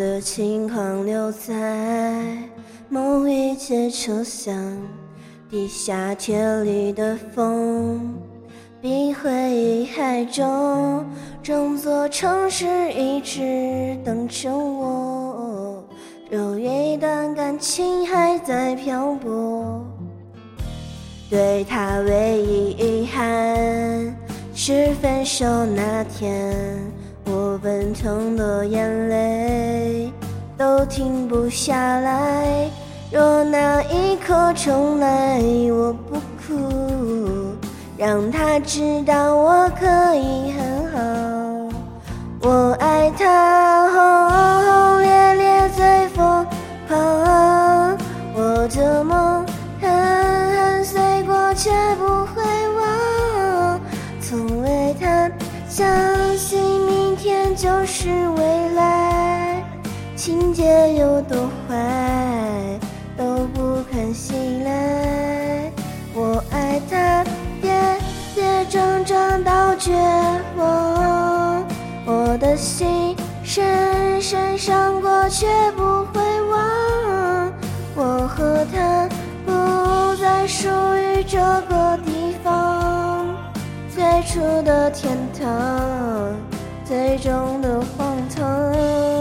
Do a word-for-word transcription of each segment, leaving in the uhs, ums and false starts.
的轻狂留在某一节车厢，地下铁里的风比回忆还重，整座城市一直等着我，有一段感情还在漂泊。对他唯一遗憾是分手那天，我奔腾的眼泪都停不下来，若那一刻重来我不哭，让他知道我可以很好。我爱他轰轰烈烈最疯狂，我的梦狠狠碎过却不会忘，从未谈相信明天就是未来，情节有多坏都不肯醒来。我爱他跌跌撞撞到绝望，我的心深深伤过却不会忘，我和他不再属于这个地方，最初的天堂，最终的荒唐。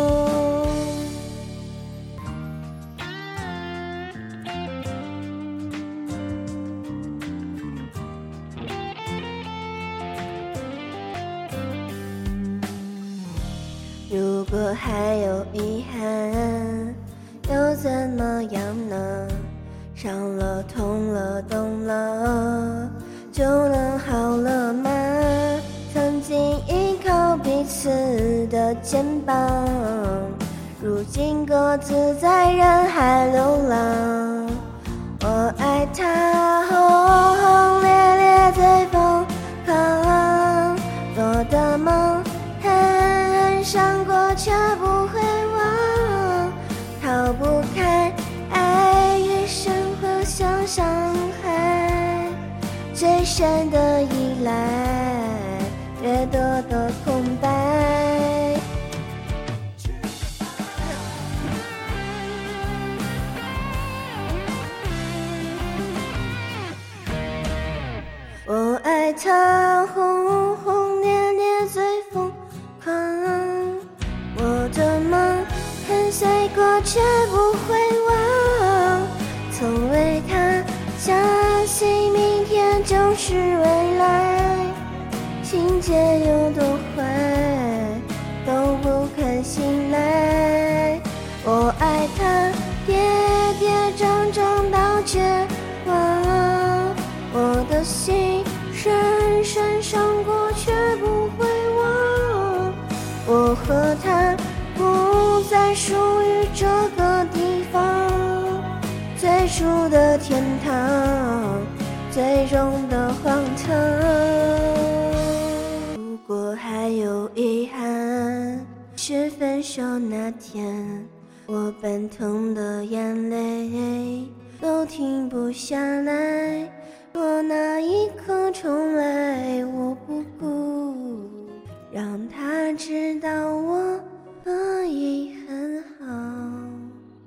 如果还有遗憾，又怎么样呢？伤了痛了懂了就能好了吗？曾经依靠彼此的肩膀，如今各自在人海流浪。我爱他轰轰烈烈最疯狂，我的梦狠狠伤过却不会忘，逃不开爱与生活像伤害，最深的依赖，越多的空白。我爱他轰轰烈烈最疯狂，我的梦很碎过却不会忘，从未他相信明天就是未来，情节有多坏都不肯醒来。我爱他跌跌撞撞到绝望，我的心深深伤过却不会忘，我和他不再属于这个地方，最初的天堂，最终的荒唐。如果还有遗憾，是分手那天，我奔腾的眼泪都停不下来，若那一刻重来我不顾，让他知道我可以很好。